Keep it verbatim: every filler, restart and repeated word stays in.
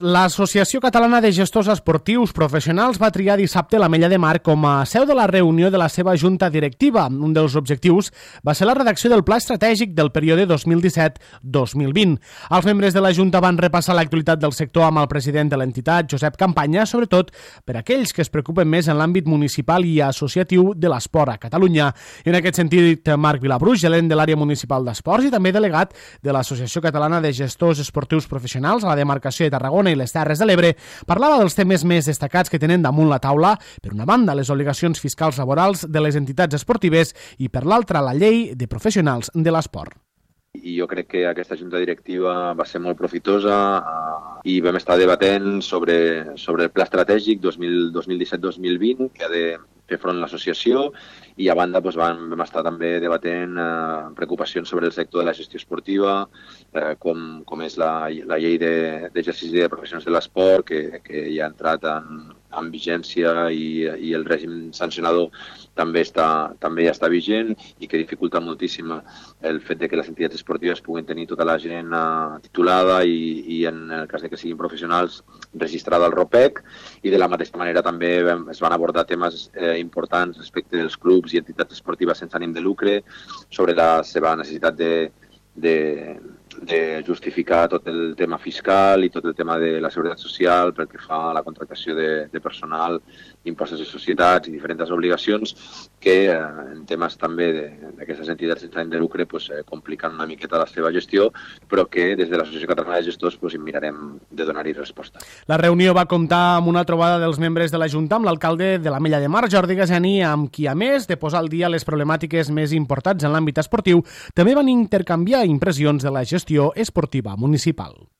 L'Associació Catalana de Gestors Esportius Professionals va triar dissabte l'Ametlla de Mar com a seu de la reunió de la seva junta directiva. Un dels objectius va ser la redacció del pla estratègic del període dos mil disset dos mil vint. Els membres de la junta van repassar l'actualitat del sector amb el president de l'entitat, Josep Campanya, sobretot per aquells que es preocupen més en l'àmbit municipal i associatiu de l'esport a Catalunya. I en aquest sentit, Marc Vilabrús, gerent de l'àrea municipal d'esports i també delegat de l'Associació Catalana de Gestors Esportius Professionals a la demarcació de Tarragona i les Terres de l'Ebre, parlava dels temes més destacats que tenen damunt la taula, per una banda les obligacions fiscals laborals de les entitats esportives i per l'altra la llei de professionals de l'esport. I jo crec que aquesta junta directiva va ser molt profitosa uh, i vam estar debatent sobre, sobre el pla estratègic dos mil disset dos mil vint que ha de fer front a l'associació i a banda doncs, vam, vam estar també debatent uh, preocupacions sobre el sector de la gestió esportiva, uh, com, com és la, la llei d'exercici de, de professionals de l'esport que, que ja ha entrat en, en vigència i, i el règim sancionador també està, també ja està vigent i que dificulta moltíssim el fet de que les entitats esportives puguin tenir tota la gent uh, titulada i, i en el cas de que siguin professionals registrada al ROPEC, i de la mateixa manera també es van abordar temes eh, importants respecte dels clubs i entitats esportives sense ànim de lucre, sobre la seva necessitat de, de, de justificar tot el tema fiscal i tot el tema de la seguretat social pel que fa a la contractació de, de personal, impostos de societats i diferents obligacions que eh, en temes també d'aquestes entitats sense ànim de lucre pues, eh, compliquen una miqueta la seva gestió, però que des de l'Associació Catalana de Gestors pues, mirarem de donar-hi resposta. La reunió va comptar amb una trobada dels membres de la Junta amb l'alcalde de l'Ametlla de Mar, Jordi Gasani, amb qui, a més de posar al dia les problemàtiques més importants en l'àmbit esportiu, també van intercanviar impressions de la gestió esportiva municipal.